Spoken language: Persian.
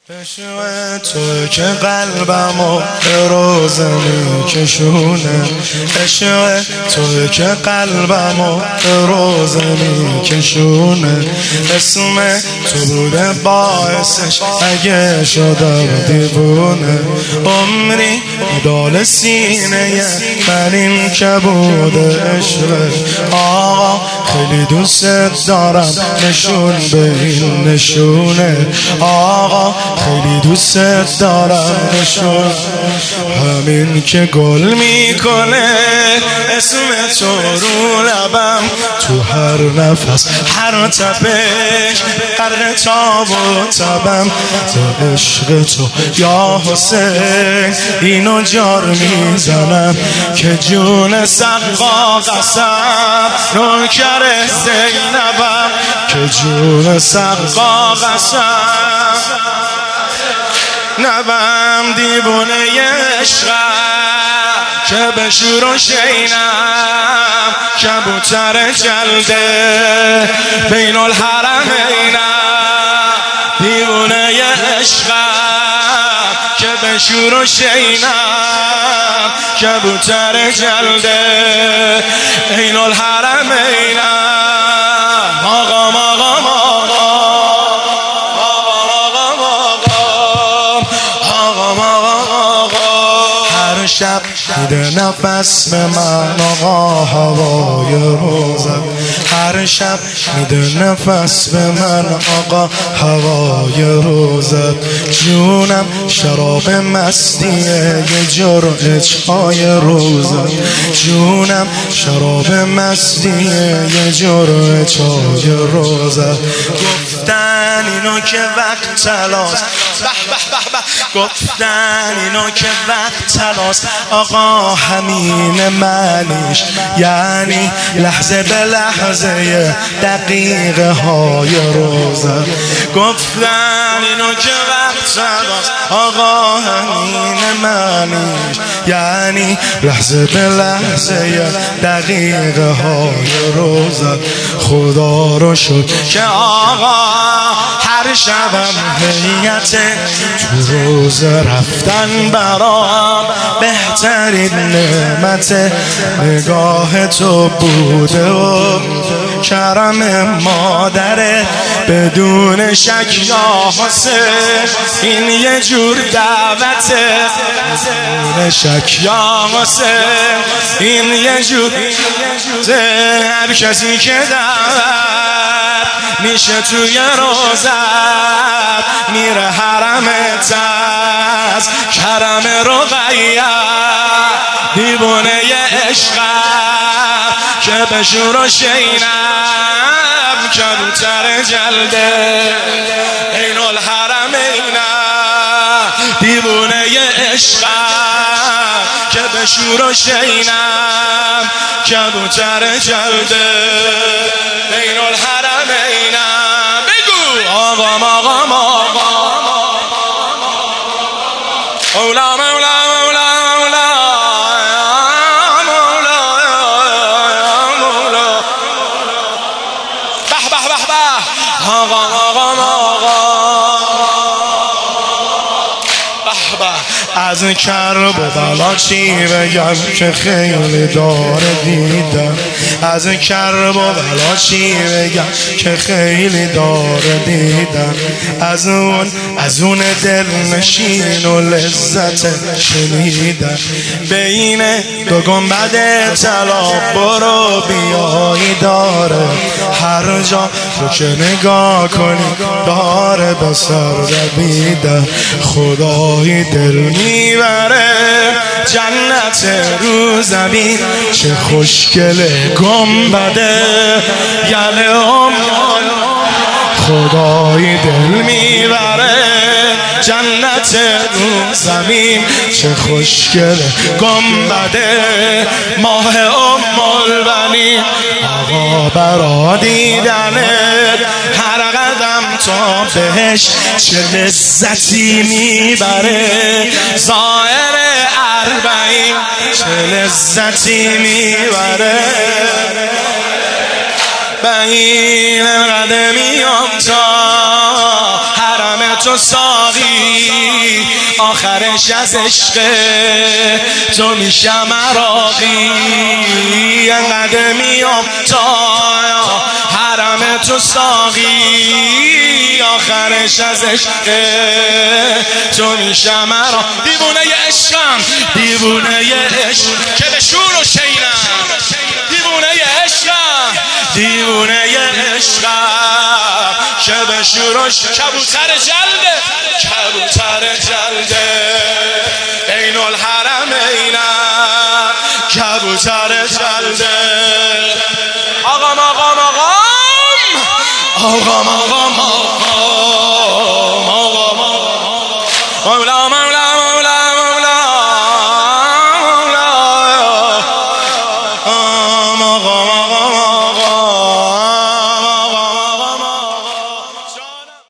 عشق تو که قلبمو به روزه میکشونه، عشق تو که قلبمو به روزه میکشونه، اسم تو بوده باعثش اگه شدم دیوونه، عمری مدال سینه من این که بوده عشق آقا، خیلی دوست دارم نشون به این نشونه آقا، خیلی دوست دارم نشون همین که گل میکنه اسم تو رو لبم، تو هر نفس هر تپش غرق تاب و تبم، به عشق تو یا حسین اینو جار میزنم که جون سقا قسم نوکر زینبم، که جون سقا قسم نبم دیوونه عشقم که به شور و شینم، کبوتر جلده بین الحرمینم، دیوونه عشقم که به شور و شینم، کبوتر جلده بین الحرمینم، آقام آقام شب میده نفس به من آقا هوای روزت، هر شب میده نفس به من آقا هوای روزت، جونم شراب مستیه یه جرعه چای روزت، جونم شراب مستیه یه جرعه چای روزت، گفتن اینو که وقت تلاست گفتن اینو که وقت تلاست آقا همین معنیش، یعنی لحظه به لحظه دقیقه های روزه، گفتن اینو که وقت تلاست آقا همین معنیش، یعنی لحظه به لحظه دقیقه های روزه، خدا رو شکر که آقا هر شبم هیئت تو روز رفتن برام بهترین نعمت نگاه تو بوده و کرم مادره بدون شک یا حسین این یه جور دعوته، بدون شک یا حسین این یه جور هر کسی که دعوت میشه توی روزت میره حرمت از کرم رقیه، دیوونه عشقم که به شور و شینم، کبوتر جلده عین الحرمینم، دیوونه عشقم که به شور و شینم، کبوتر جلده عین الحرمینم، بگو آقام آقام آقام مولا مولا مولا مولا مولا مولا به به به به آقام آقام از کرب و بلا چی بگم که خیلی داره دیدم، از کرب و بلا چی بگم که خیلی داره دیدم، از اون دل نشین و لذت شنیدم، بین دو گنبد طلا برو بیایی داره، هر جا رو که نگاه کنی داره به سر دویدن، خدای دل میبره جنت رو زمین، چه خوشگله گنبده یله خدای دل میبره جنت رو زمین، چه خوشگله گنبده ماه البنین، آقا برا دیدنت هر قدم تا بهش چه لذتی میبره، ظاهر اربعین چه لذتی میبره، به این قدمیام تا حرم تو ساقی، آخرش از عشق تو میشم عراقی. انقدر میام تا حرم تو ساقی، آخرش از عشق تو میشم عراقی. دیوونه عشقم، دیوونه عشق که به شور و شینم، دیوونه عشقم، دیوونه عشقم که به شور و کبوتر جلده، کبوتر جلده بین الحرمینم، کبوتر جلده. آقام آقام آقام آقام آقام